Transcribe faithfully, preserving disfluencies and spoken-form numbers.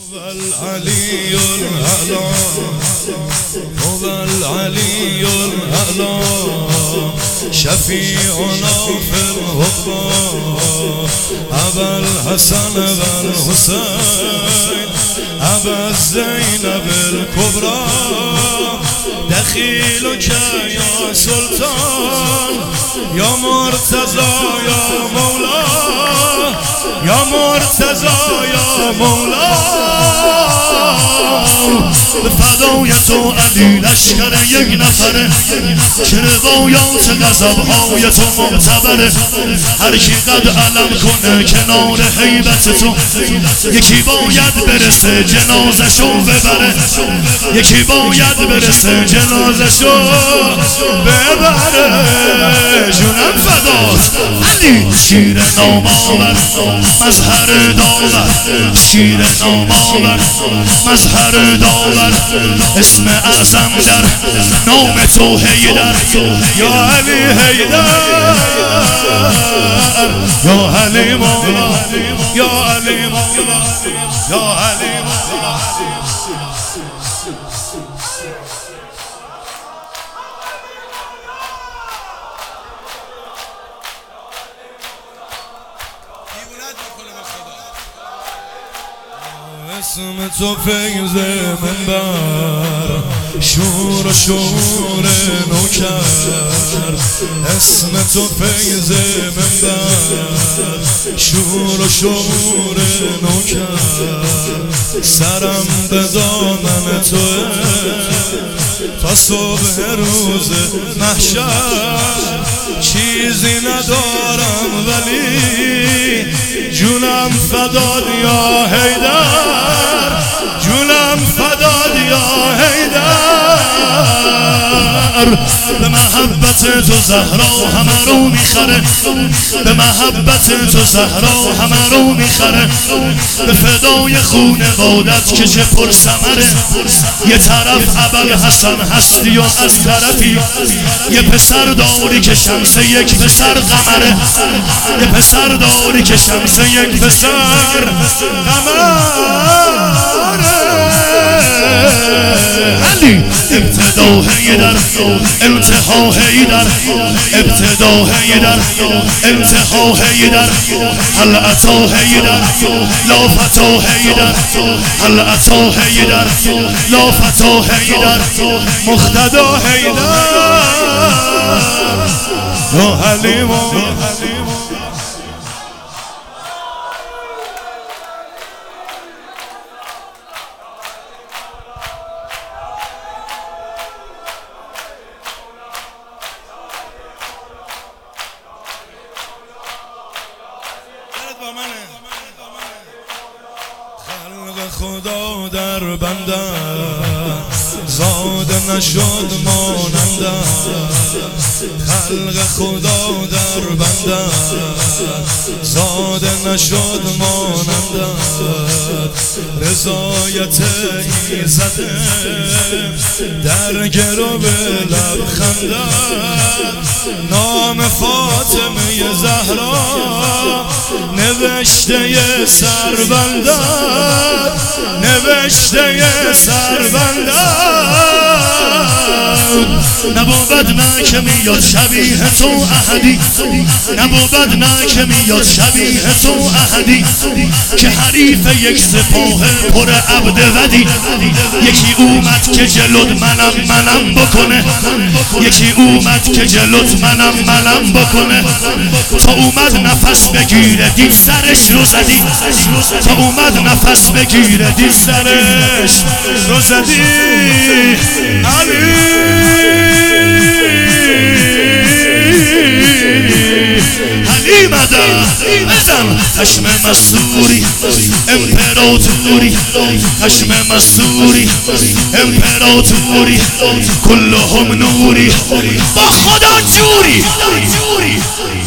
العلی الاعلی هو العلی الاعلی شفیعنا فی العقبی ابا الحسن و الحسین ابا زینب الکبری دخیلک یا سلطان یا مرتضی یا مولا یا مرتضی یا مولا به فدای تو علی لشکر یک نفره که روایات غضب‌های تو معتبره هر کی قد علم کنه کنار هیبت تو یکی باید برسه جنازشو ببره یکی باید برسه جنازشو ببره جونم فداست علی شیر نامآور مظهر داور شیر نامآور مظهر داور اسم اعظم در نام تو حیدر یا علی حیدر یا علی مولا یا علی مولا یا علی مولا اسم تو فیض منبر شور و شور نوکر اسم تو فیض منبر شور و شور نوکر سرم به دامن توه تا صبح روز محشر چیزی ندارم ولی جونم فداد یا حیدر جونم فداد یا حیدر به محبت تو زهرا همه رو میخره به محبت تو زهرا همه رو میخره به فدای خونوادت که چه پر ثمره یه طرف ابوالحسن هستی و از طرفی یه پسر داری که شمس یک پسر قمره یه پسر داری که شمس یک پسر قمره علی ابتدا حیدر انتها حیدر ابتدا حیدر انتها حیدر هل اتی حیدر لا فتا حیدر هل اتی حیدر لا فتا حیدر مقتدا حیدر یا حلیم خلق خدا در بنده زاد نشد ماننده خلق خدا در بنده زاد نشد ماننده رضایت ایزده در گرو لبخنده نام فاطمه زهرا نوشته سربنده نوشته سربنده نبود نه که میاد شبیه تو احدی نبود نه که میاد شبیه تو احدی که حریف یک سپاه پر عبد ودی یکی اومد که جلوت منم منم بکنه یکی اومد که جلوت منم منم بکنه تا اومد نفس بگیره دید سرش رو زدی تا اومد نفس بگیره دید سرش رو زدی علی علی مدن ازم خشم مسئولی امپراتوری خشم مسئولی امپراتوری کلهم نوری با خدا جوری